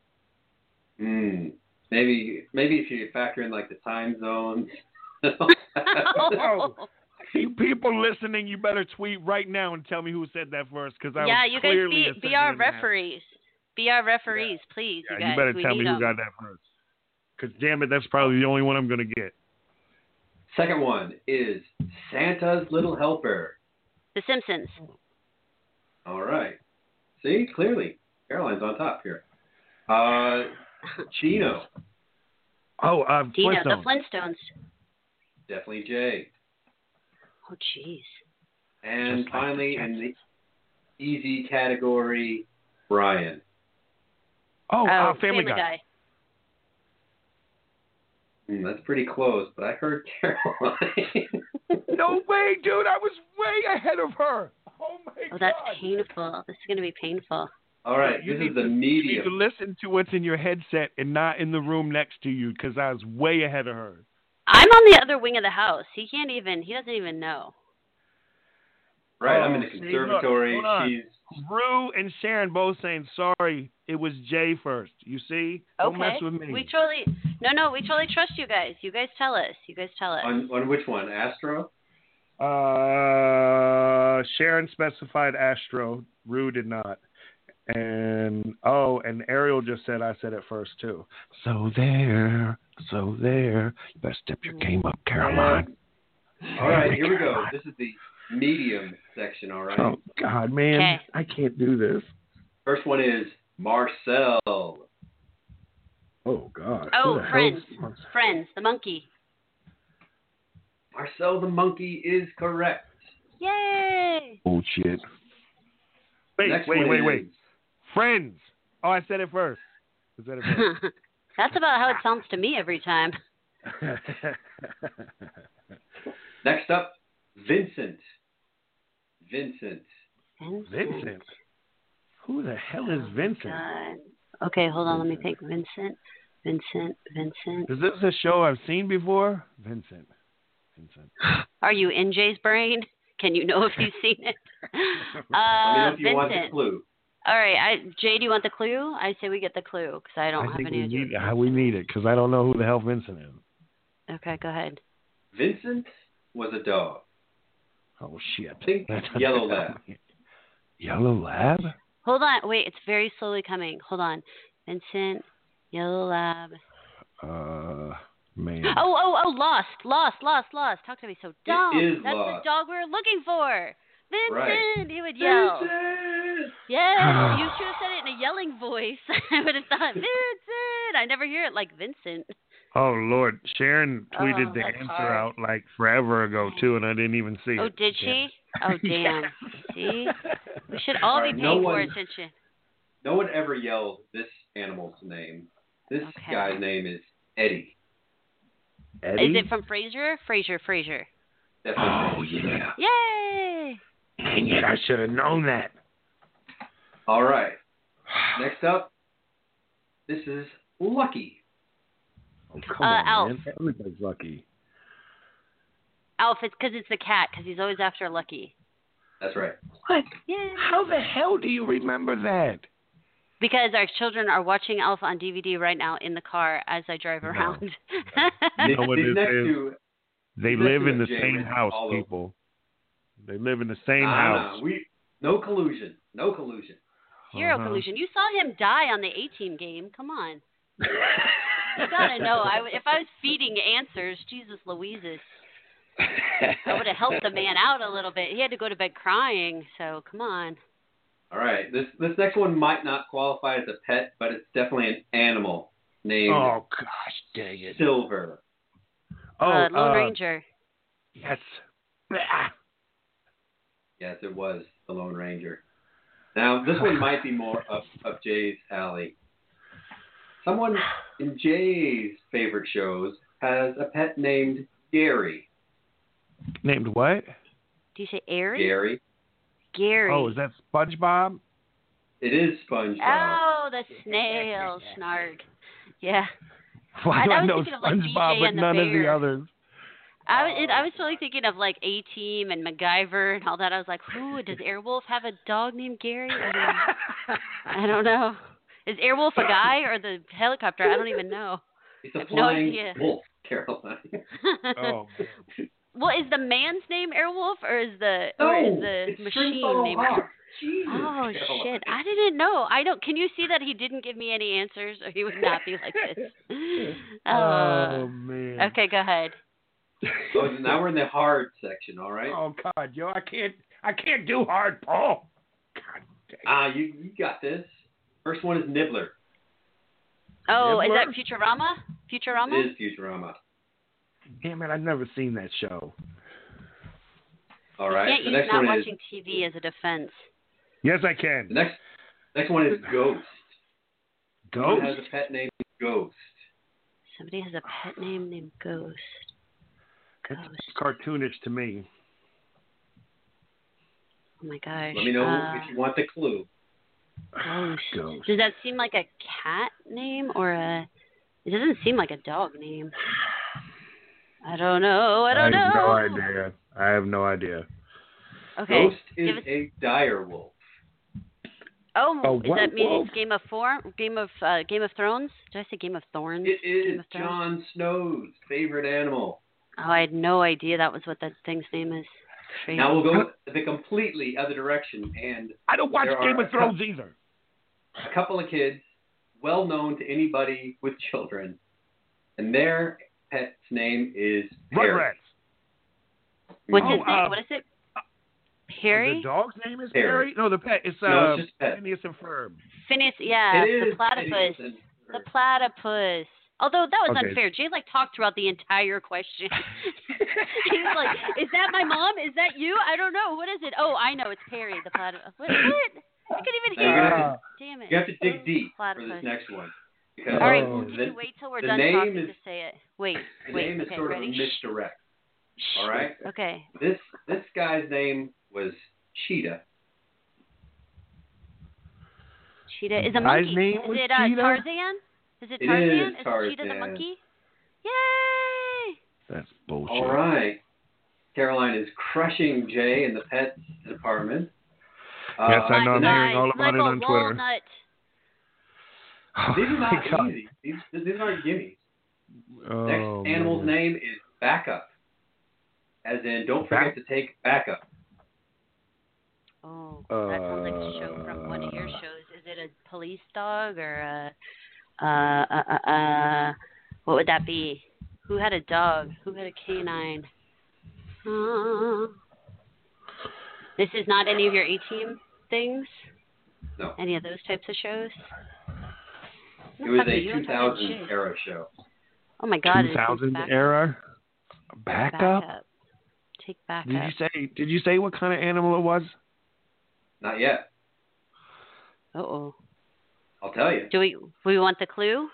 Maybe if you factor in like the time zones. Oh, you people listening, you better tweet right now and tell me who said that first, because I was clearly you guys be our referees. Be our referees, please. Yeah, you guys. You better tell me who got that first. Because damn it, that's probably the only one I'm gonna get. Second one is Santa's Little Helper. The Simpsons. All right. See, clearly, Caroline's on top here. Chino. Oh, Dino, Flintstones. the Flintstones. Definitely Jay. Oh, jeez. And finally, in the easy category, Brian. Oh, Family Guy. That's pretty close, but I heard Caroline. No way, dude. I was way ahead of her. Oh, my God. Oh, that's painful. This is going to be painful. All right, this is the medium. You need to listen to what's in your headset and not in the room next to you, because I was way ahead of her. I'm on the other wing of the house. He doesn't even know. Right, I'm in the conservatory. Rue and Sharon both saying, sorry, it was Jay first. You see? Don't mess with me. We totally trust you guys. You guys tell us. On which one? Astro? Sharon specified Astro. Rue did not. And Ariel just said I said it first too. So there. You better step your game up, Caroline. All right, here we go. This is the medium section, all right? Oh, God, man. Okay. I can't do this. First one is Marcel. Oh, God. Oh, Friends, the monkey. Marcel the monkey is correct. Yay! Bullshit. Wait. Friends. Oh, I said it first. That's about how it sounds to me every time. Next up, Vincent. Who the hell is Vincent? God. Okay, hold on. Let me think. Vincent. Is this a show I've seen before? Vincent. Are you in Jay's brain? Can you know if you've seen it? Let me know if you want the clue. All right, Jay, do you want the clue? I say we get the clue because I don't have any idea. We need it because I don't know who the hell Vincent is. Okay, go ahead. Vincent was a dog. Oh, shit. Think Yellow Lab. Yellow Lab? Hold on. Wait, it's very slowly coming. Hold on. Vincent, Yellow Lab. Man. Oh, Lost. Talk to me so dumb. It is That's Lost. the dog we were looking for. Vincent, Right. he would yell. Vincent! Yes, you should have said it in a yelling voice. I would have thought, Vincent. I never hear it like Vincent. Oh, Lord. Sharon tweeted the that's answer hard. out like forever ago, too, and I didn't even see it. Oh, did she? Oh, damn. Yes. See? We should all be Alright, paying no more one- attention. No one ever yelled this animal's name. This Okay. guy's name is Eddie. Eddie? Is it from Frasier? Frasier. Definitely. Oh, yeah. Yay! Dang it, I should have known that. All right. Next up, this is Lucky. Oh, come on, Alf. man. Everybody's lucky. Alf, it's because it's the cat, because he's always after Lucky. That's right. What? Yeah. How the hell do you remember that? Because our children are watching Alf on DVD right now in the car as I drive around. You know what These it next is? two, They This live is in the Jay same written house, all over. people. They live in the same nah, house. no collusion. No collusion. Zero Uh-huh. collusion. You saw him die on the A-Team game. Come on. You gotta know. If I was feeding answers, Jesus Louises, I would have helped the man out a little bit. He had to go to bed crying, so come on. All right. This next one might not qualify as a pet, but it's definitely an animal named Oh, gosh, dang it. Silver. Oh, Lone Ranger. Yes. Ah. Yes, it was the Lone Ranger. Now, this one might be more up Jay's alley. Someone in Jay's favorite shows has a pet named Gary. Named what? Do you say Airy? Gary. Gary. Oh, is that SpongeBob? It is SpongeBob. Oh, the snail, Snarg. Yeah. Why do I I was know thinking of, like, SpongeBob DJ but and the none of the Bear. others? I was totally thinking of like A-Team and MacGyver and all that. I was like, ooh, does Airwolf have a dog named Gary? I don't know. Is Airwolf a guy or the helicopter? I don't even know. It's a I have no flying idea. wolf, Caroline. Oh, Well, is the man's name Airwolf or is the it's machine Shrimpo name? Hawk. Jesus, Oh Caroline. shit! I didn't know. I don't. Can you see that he didn't give me any answers, or he would not be like this? oh man. Okay, go ahead. So now we're in the hard section, all right? Oh God, yo, I can't do hard, Paul. God dang. You got this. First one is Nibbler. Oh, is Nibbler? that Futurama? Futurama? It is Futurama. Damn it, I've never seen that show. All You right. can't The use next not one is watching TV as a defense. Yes, I can. the next one is Ghost. Someone Ghost? has a pet named Ghost. Somebody has a pet name named Ghost. It's Ghost. cartoonish to me. Oh my gosh. Let me know if you want the clue. Ghost. Ghost. Does that seem like a cat name or a? It doesn't seem like a dog name. I don't know. I don't know. I have no idea. Okay. Ghost is Give us- a dire wolf. Oh, A does what that mean wolf? it's Game of Thrones? Did I say Game of Thorns? It Game is of Thrones? Jon Snow's favorite animal. Oh, I had no idea that was what that thing's name is. Crazy. Now we'll go the completely other direction, and I don't watch There Game are of Thrones either. a couple of kids, well known to anybody with children, and their pet's name is Perry. Rugrats. What's Oh, his name? What is it? Perry? The dog's name is Perry. Perry? No, the pet. It's No, it's just pet. Phineas and Ferb. Phineas, yeah, It is the platypus. Phineas and The Ferb. platypus. Although that was Okay. unfair. Jay talked throughout the entire question. He was like, "Is that my mom? Is that you? I don't know. What is it? Oh, I know. It's Perry, the platypus. What? I couldn't even Now you're hear. gonna have Damn it. You have to dig deep for Platypus. this next one. Because All right, Oh, can the, you wait till we're the done name talking is- to say it? Wait, the wait. name is Okay, sort ready? of a misdirect. All right? Okay. This guy's name was Cheetah. Cheetah is a Guy's monkey. name Is was it Cheetah? Tarzan? Is it It Tarzan? is Cheetah the Tarzan. monkey? Yay! That's bullshit. All right. Caroline is crushing Jay in the pets department. Yes, I know. I'm Black hearing all guy, about it like a on Twitter. walnut. Oh, These are my not God. easy. These aren't gimmies. Oh, Next animal's man. name is Backup. As in, don't forget to take backup. Oh, that sounds like a show from one of your shows. Is it a police dog or a what would that be? Who had a dog? Who had a canine? This is not any of your A-Team things? No. Any of those types of shows? It was a 2000 era show. Oh my God! 2000 era backup. Take backup. Did you say what kind of animal it was? Not yet. Uh-oh. I'll tell you. Do we want the clue?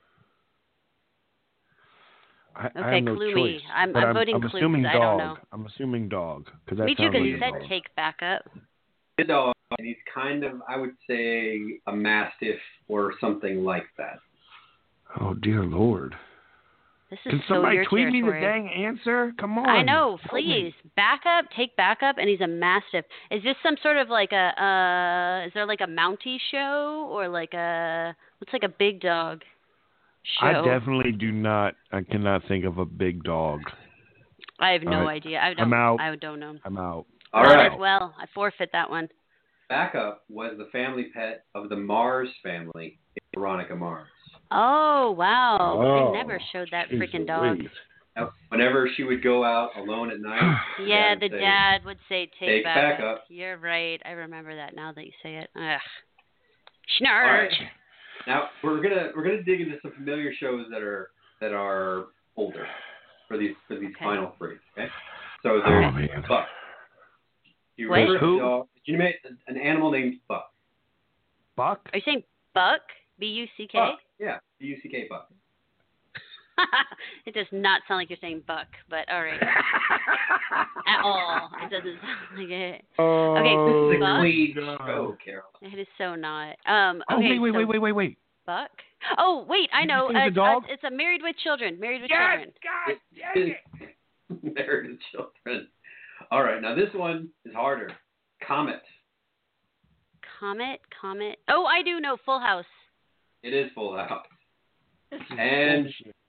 I Okay, have no clue choice, me. I'm but voting I'm clue assuming 'cause dog. I don't know. I'm assuming dog. Me too, because you said dog. take backup. The dog, and he's kind of, I would say, a mastiff or something like that. Oh dear Lord! This is Can so somebody your tweet me the territory. dang answer? Come on! I know, Help me. please. Backup, take backup, and he's a mastiff. Is this some sort of like is there like a Mountie show or like what's like a big dog show? I definitely I cannot think of a big dog. I have no All right. idea. I'm out. I don't know. I'm out. All Might right. as well. I forfeit that one. Backup was the family pet of the Mars family, Veronica Mars. Oh, wow. Oh, They never showed that jeez freaking dog. Louise. Now, whenever she would go out alone at night, Yeah, dad the would say, dad would say take backup. backup. You're right. I remember that now that you say it. Ugh. All Schnarch. right. Now we're gonna dig into some familiar shows that are older for these final three. Okay. So there's man. Buck. You What? remember Who? a dog? You made an animal named Buck. Buck? Are you saying Buck? B-U-C-K? Buck. Yeah, B-U-C-K Buck. It does not sound like you're saying Buck, but all right. At all. It doesn't sound like it. Oh, Okay, It's a Buck? clean God. show, Carol. It is so not. Oh, Okay, wait. Buck? Oh, wait, I Did you know. say it's a dog? It's a Married with Children. Married with Yes! Children. God dang it! Married with Children. All right, now this one is harder. Comet. Comet? Oh, I do know. Full House. It is Full House. And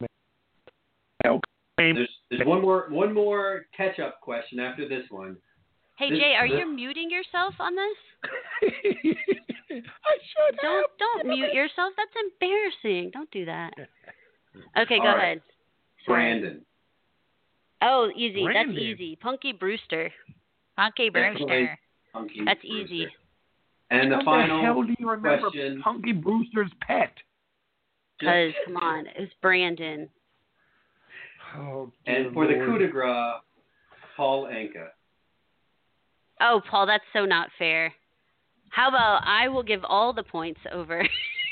Okay. there's one more catch-up question after this one. Hey, This- Jay, are this- you muting yourself on this? I should have. Don't mute yourself. That's embarrassing. Don't do that. Okay, go All right. ahead. Sorry. Brandon. Oh, easy. Brandon. That's easy. Punky Brewster. Punky Definitely Brewster. Punky That's Brewster. easy. And the How final the hell do you remember question. Punky Brewster's pet? Because, come on, it was Brandon. Oh, And for the coup de grace, Paul Anka. Oh, Paul, that's so not fair. How about I will give all the points over.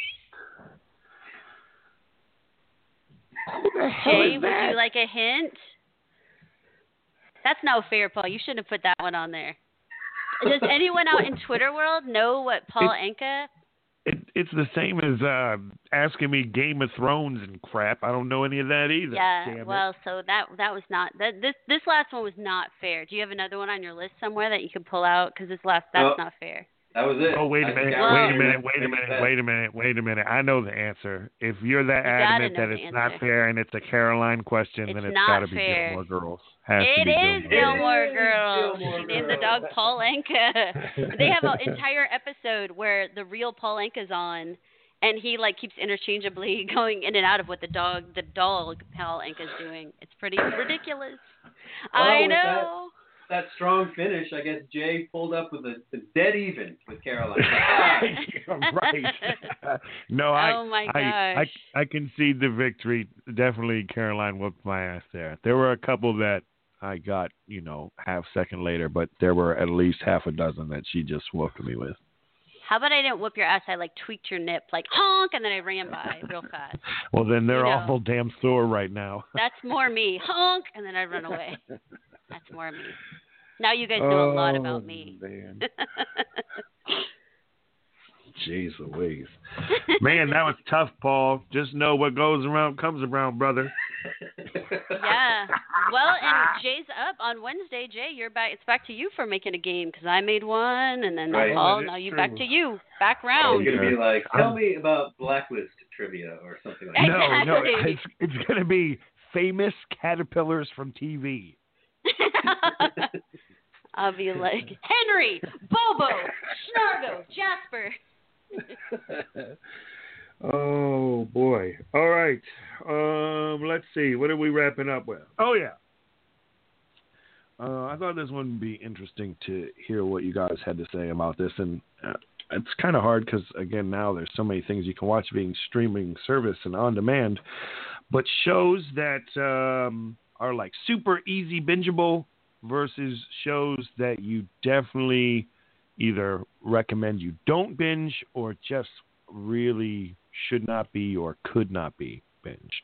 Who the hell Jay, is would that? you like a hint? That's no fair, Paul. You shouldn't have put that one on there. Does anyone out in Twitter world know what Paul Anka? It's the same as asking me Game of Thrones and crap. I don't know any of that either. Yeah, damn it. well, so that was not this last one was not fair. Do you have another one on your list somewhere that you could pull out? Because that's No. not fair. That was it. Oh, wait a I minute, got wait it. a minute. I know the answer. If you're that You gotta adamant know that the it's not answer. fair and it's a Caroline question, It's then it's not got to be fair. Gilmore Girls. Has to It be is Gilmore Gilmore Girls. Gilmore She named the Girls. dog Paul Anka. They have an entire episode where the real Paul Anka's on, and he like keeps interchangeably going in and out of what the dog Paul Anka's doing. It's pretty ridiculous. I with know. That strong finish, I guess Jay pulled up with a dead even with Caroline. Right. No, Oh my gosh. I concede the victory. Definitely Caroline whooped my ass there. There were a couple that I got, half second later, but there were at least half a dozen that she just whooped me with. How about I didn't whoop your ass? I like tweaked your nip, like honk, and then I ran by real fast. Well, then they're You know. awful damn sore right now. That's more me. Honk, and then I run away. That's more me. Now you guys know a lot about me. Man. Jeez Louise. Man, that was tough, Paul. Just know what goes around comes around, brother. Yeah. Well, and Jay's up on Wednesday. Jay, you're back. It's back to you for making a game because I made one, and then Right. Paul. That is Now you true. back to you. Back It's round. going to be like, tell me about Blacklist trivia or something like that. No, Exactly. it's going to be famous caterpillars from TV. I'll be like Henry, Bobo, Snargo, Jasper. Oh boy! All right. Let's see. What are we wrapping up with? Oh yeah. I thought this one would be interesting to hear what you guys had to say about this, and it's kind of hard because again now there's so many things you can watch being streaming service and on demand, but shows that are like super easy bingeable versus shows that you definitely either recommend you don't binge or just really should not be or could not be binged.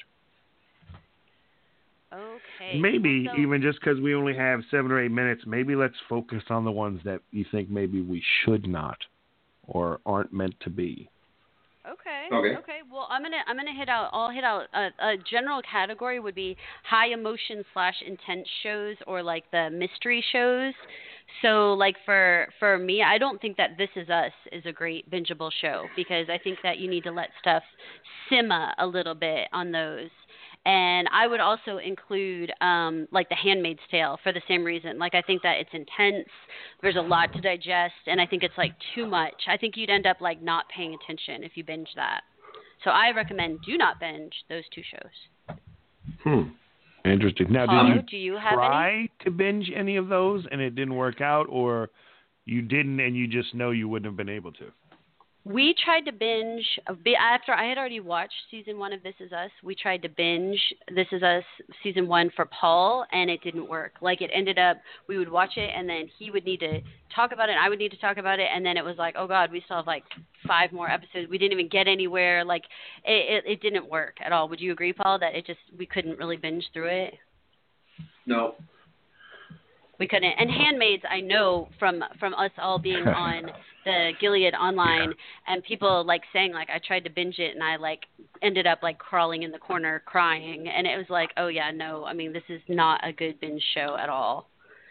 Okay. Maybe So, even just because we only have 7 or 8 minutes, maybe let's focus on the ones that you think maybe we should not or aren't meant to be. Okay. Well, I'm gonna hit out. I'll hit out a general category would be high emotion / intense shows or like the mystery shows. So like for me, I don't think that This Is Us is a great bingeable show because I think that you need to let stuff simmer a little bit on those. And I would also include like The Handmaid's Tale for the same reason. Like I think that it's intense. There's a lot to digest, and I think it's like too much. I think you'd end up like not paying attention if you binge that. So I recommend do not binge those two shows. Interesting. Now, Paulo, did do you you have try to binge any of those and it didn't work out, or you didn't and you just know you wouldn't have been able to? We tried to binge after I had already watched season 1 of This Is Us. We tried to binge This Is Us season 1 for Paul, and it didn't work. Like it ended up, we would watch it, and then he would need to talk about it, and I would need to talk about it, and then it was like, oh God, we still have like 5 more episodes. We didn't even get anywhere. Like it didn't work at all. Would you agree, Paul, that we couldn't really binge through it? No. We couldn't. And Handmaids, I know from us all being on the Gilead Online and people like saying like I tried to binge it and I like ended up like crawling in the corner crying, and it was like, oh yeah, no, I mean this is not a good binge show at all.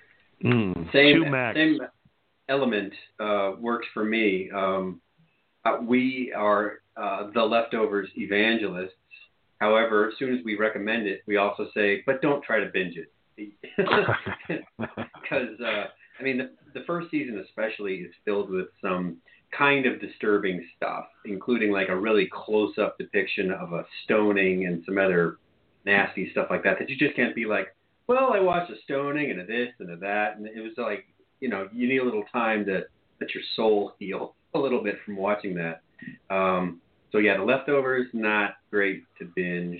Same element works for me. We are the Leftovers evangelists. However, as soon as we recommend it, we also say, but don't try to binge it. Because I mean the first season especially is filled with some kind of disturbing stuff, including like a really close-up depiction of a stoning and some other nasty stuff like that you just can't be like, well, I watched a stoning and a this and a that, and it was like, you need a little time to let your soul heal a little bit from watching that. So yeah, The Leftovers, not great to binge.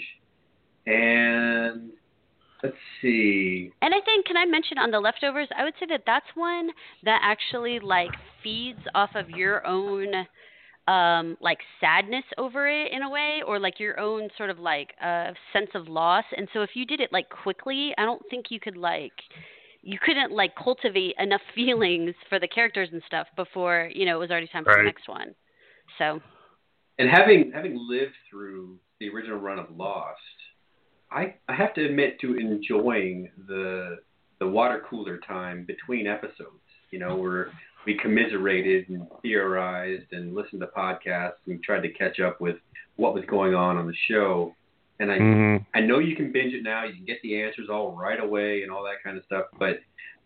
And let's see. And I think, can I mention on The Leftovers, I would say that that's one that actually like feeds off of your own like sadness over it in a way, or like your own sort of like sense of loss. And so if you did it like quickly, I don't think you couldn't like cultivate enough feelings for the characters and stuff before, it was already time for the next one. So. And having lived through the original run of Lost, I have to admit to enjoying the water cooler time between episodes, where we commiserated and theorized and listened to podcasts and tried to catch up with what was going on the show. And I know you can binge it now, you can get the answers all right away and all that kind of stuff, but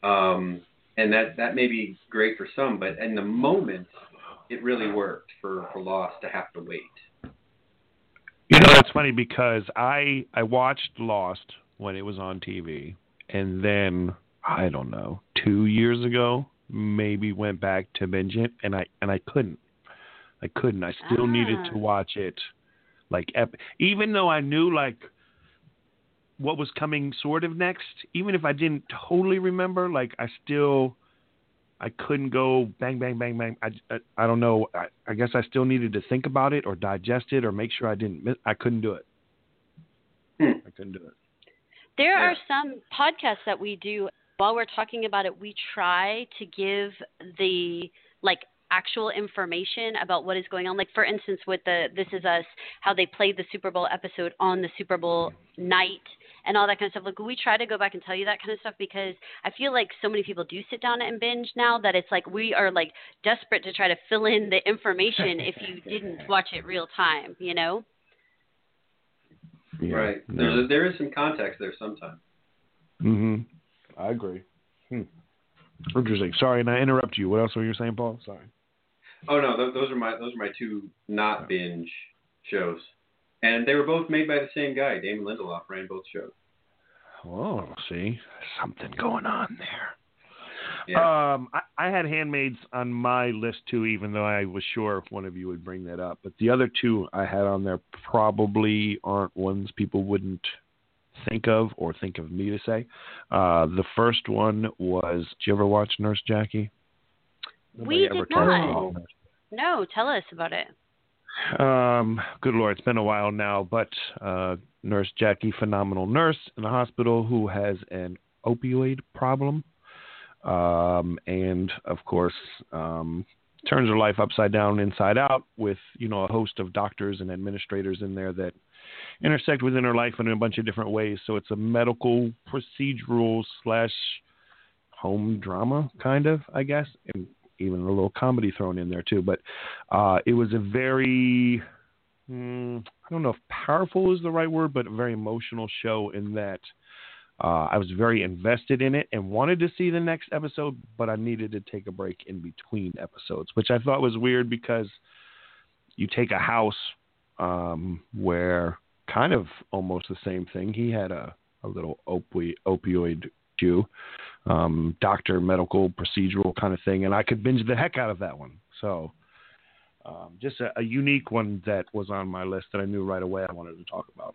and that may be great for some, but in the moment it really worked for Lost to have to wait. That's funny because I watched Lost when it was on TV, and then I don't know, 2 years ago maybe went back to binge it, and I couldn't. I still needed to watch it, like even though I knew like what was coming sort of next, even if I didn't totally remember, like I couldn't go bang, bang, bang, bang. I don't know. I guess I still needed to think about it or digest it or make sure I didn't miss. I couldn't do it. I couldn't do it. There are some podcasts that we do while we're talking about it. We try to give the like actual information about what is going on. Like for instance, with the This Is Us, how they played the Super Bowl episode on the Super Bowl night. And all that kind of stuff. Like we try to go back and tell you that kind of stuff because I feel like so many people do sit down and binge now that it's like we are like desperate to try to fill in the information if you didn't watch it real time, Yeah, right. No. There is some context there sometimes. I agree. Interesting. Sorry, and I interrupt you. What else were you saying, Paul? Sorry. Oh no, those are my two not binge shows. And they were both made by the same guy. Damon Lindelof ran both shows. Oh, see, something going on there. Yeah. I had Handmaids on my list too, even though I was sure one of you would bring that up. But the other two I had on there probably aren't ones people wouldn't think of or think of me to say. The first one was, did you ever watch Nurse Jackie? We did not. No, tell us about it. Good Lord, it's been a while now, but Nurse Jackie, phenomenal nurse in a hospital who has an opioid problem. And of course, turns her life upside down, inside out with, a host of doctors and administrators in there that intersect within her life in a bunch of different ways. So it's a medical procedural / home drama kind of, I guess, and even a little comedy thrown in there too. But, it was a very, I don't know if powerful is the right word, but a very emotional show in that, I was very invested in it and wanted to see the next episode, but I needed to take a break in between episodes, which I thought was weird because you take a house where kind of almost the same thing. He had a little opioid issue, doctor, medical, procedural kind of thing, and I could binge the heck out of that one. So just a unique one that was on my list that I knew right away I wanted to talk about.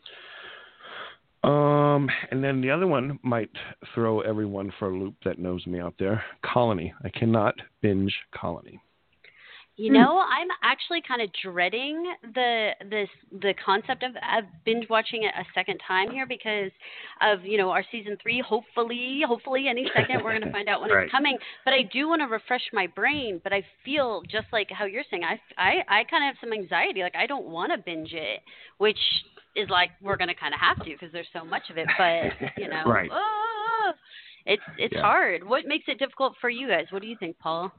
And then the other one might throw everyone for a loop that knows me out there. Colony. I cannot binge Colony. I'm actually kind of dreading the concept of binge watching it a second time here because of, our season 3. Hopefully any second we're going to find out when right. It's coming. But I do want to refresh my brain. But I feel just like how you're saying, I kind of have some anxiety. Like I don't want to binge it, which is like we're going to kind of have to because there's so much of it. But right. It's hard. What makes it difficult for you guys? What do you think, Paul?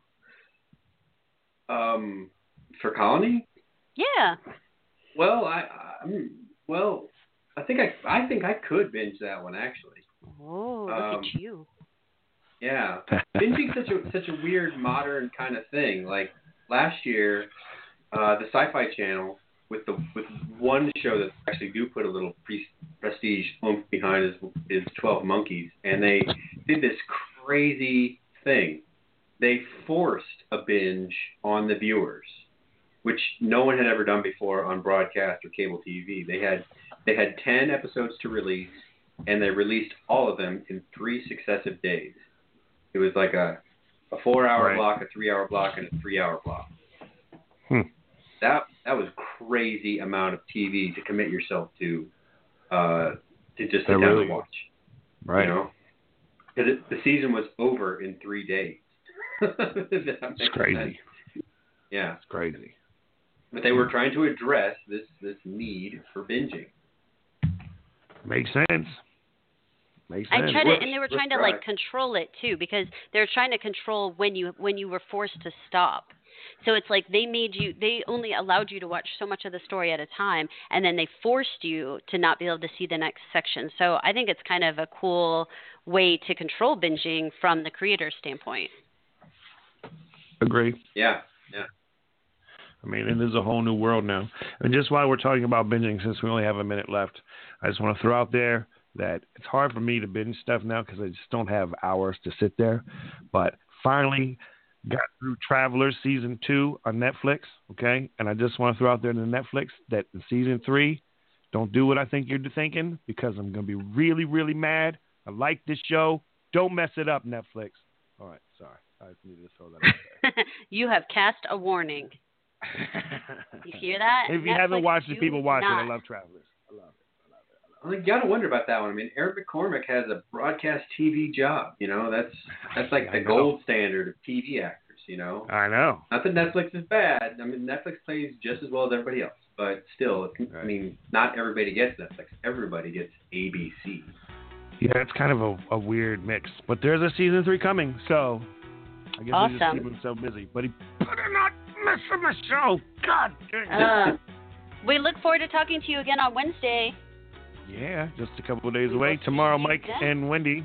For Colony? Yeah. Well, I think I could binge that one actually. Oh, look at you. Yeah, binging such a weird modern kind of thing. Like last year, the Sci-Fi Channel with one show that actually do put a little prestige oomph behind is 12 Monkeys, and they did this crazy thing. They forced a binge on the viewers, which no one had ever done before on broadcast or cable TV. They had 10 episodes to release, and they released all of them in 3 successive days. It was like a 4-hour block, a 3-hour block, and a 3-hour block. That was crazy amount of TV to commit yourself to just sit down and watch. Right. Because the season was over in 3 days. It's crazy. Sense. Yeah. It's crazy. But they were trying to address this need for binging. Makes sense. And they were trying to control it too, because they were trying to control when you were forced to stop. So it's like they only allowed you to watch so much of the story at a time, and then they forced you to not be able to see the next section. So I think it's kind of a cool way to control binging from the creator's standpoint. Agree. Yeah. I mean, it is a whole new world now. And just while we're talking about binging, since we only have a minute left, I just want to throw out there that it's hard for me to binge stuff now because I just don't have hours to sit there. But finally got through Travelers Season 2 on Netflix, okay? And I just want to throw out there to Netflix that in Season 3, don't do what I think you're thinking because I'm going to be really, really mad. I like this show. Don't mess it up, Netflix. All right, sorry. I just needed to throw that out there. You have cast a warning. You hear that? If you haven't watched it, people watch it. I love Travelers. I love it. You got to wonder about that one. I mean, Aaron McCormick has a broadcast TV job. That's like the gold standard of TV actors. I know. Not that Netflix is bad. I mean, Netflix plays just as well as everybody else. But still, I mean, not everybody gets Netflix. Everybody gets ABC. Yeah, it's kind of a weird mix. But there's a Season 3 coming, so I guess we just keep him so busy. But he better not mess up my show. God dang it. We look forward to talking to you again on Wednesday. Yeah, just a couple of days away. Tomorrow, Mike and Wendy.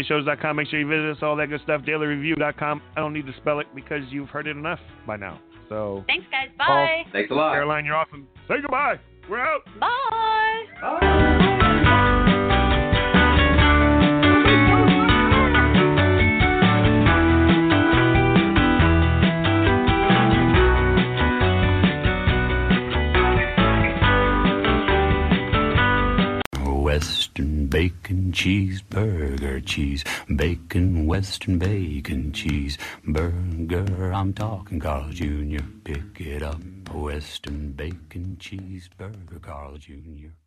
SoManyShows.com. Make sure you visit us, all that good stuff. DailyReview.com. I don't need to spell it because you've heard it enough by now. So thanks, guys. Bye. Thanks a lot. Caroline, you're awesome. Say goodbye. We're out. Bye. Western bacon cheeseburger, cheese bacon, Western bacon cheeseburger. I'm talking Carl Jr. Pick it up. Western bacon cheeseburger, Carl Jr.